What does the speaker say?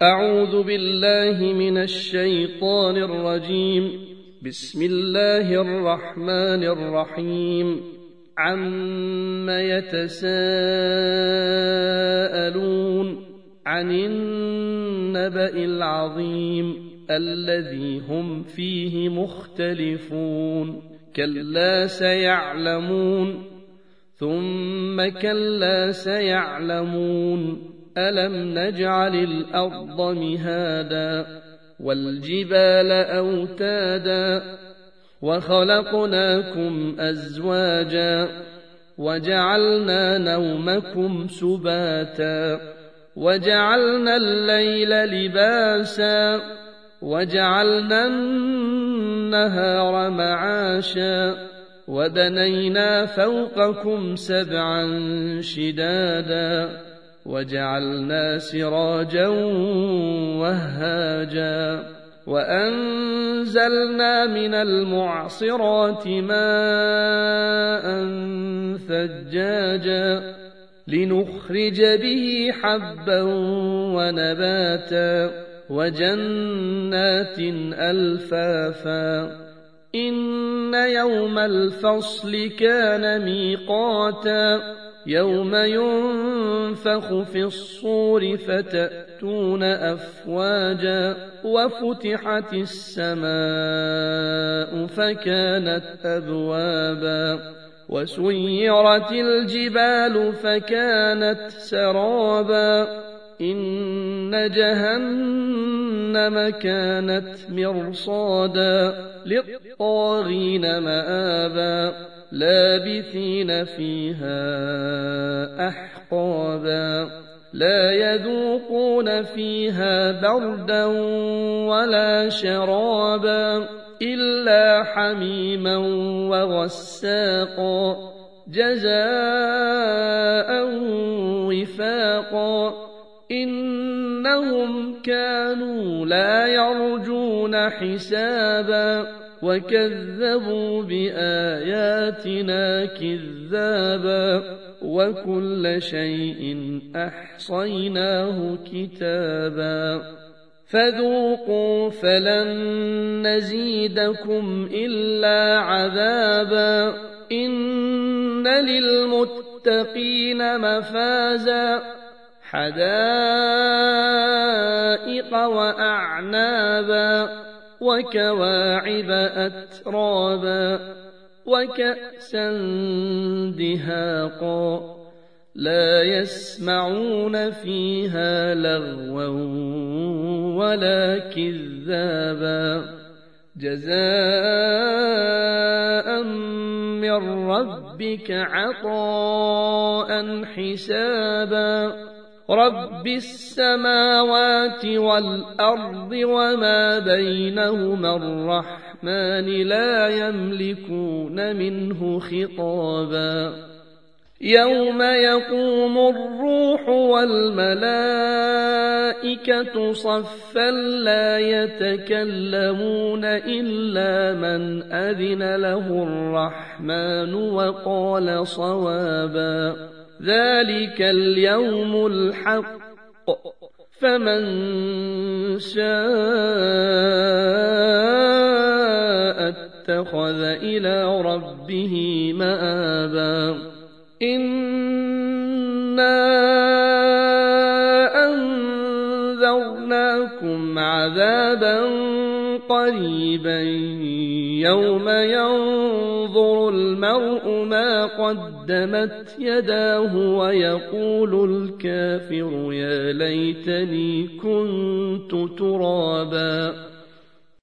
أعوذ بالله من الشيطان الرجيم. بسم الله الرحمن الرحيم. عم يتساءلون عن النبأ العظيم الذي هم فيه مختلفون. كلا سيعلمون ثم كلا سيعلمون. ألم نجعل الأرض مهادا والجبال أوتادا وخلقناكم أزواجا وجعلنا نومكم سباتا وجعلنا الليل لباسا وجعلنا النهار معاشا وبنينا فوقكم سبعا شدادا وجعلنا سراجا وهاجا وأنزلنا من المعصرات ماء ثجاجا لنخرج به حبا ونباتا وجنات ألفافا. إن يوم الفصل كان ميقاتا يوم ينفخ في الصور فتأتون أفواجا وفتحت السماء فكانت أبوابا وسيرت الجبال فكانت سرابا. إن جهنم كانت مرصادا للطاغين مآبا لابثين فيها أحقابا لا يذوقون فيها بردا ولا شرابا إلا حميما وغساقا جزاء وفاقا. إنهم كانوا لا يرجون حسابا وكذبوا بآياتنا كذابا وكل شيء أحصيناه كتابا. فذوقوا فلن نزيدكم إلا عذابا. إن للمتقين مفازا حدائق وأعنابا وكواعب أترابا وكأسا دهاقا لا يسمعون فيها لغوا ولا كذابا جزاء من ربك عطاء حسابا. رب السماوات والأرض وما بينهما الرحمن لا يملكون منه خطابا. يوم يقوم الروح والملائكة صفا لا يتكلمون إلا من أذن له الرحمن وقال صوابا. ذلك اليوم الحق فمن شاء اتخذ إلى ربه مآبا. إنا أنذرناكم عذابا قريبا يوم ينظر المرء ما قدمت يداه ويقول الكافر يا ليتني كنت ترابا.